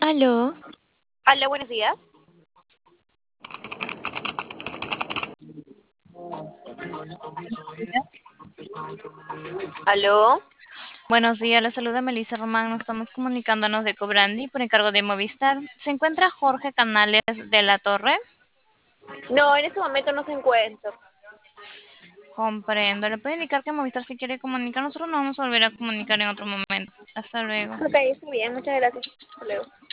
Aló, Hola, buenos días. Aló. buenos días, le saluda Melissa Román, nos estamos comunicándonos de Cobrandi por encargo de Movistar. ¿Se encuentra Jorge Canales de la Torre? No, en este momento no se encuentra. Comprendo, le puede indicar que Movistar si quiere comunicar, nosotros nos vamos a volver a comunicar en otro momento. Hasta luego. Ok, está bien, muchas gracias. Hasta luego.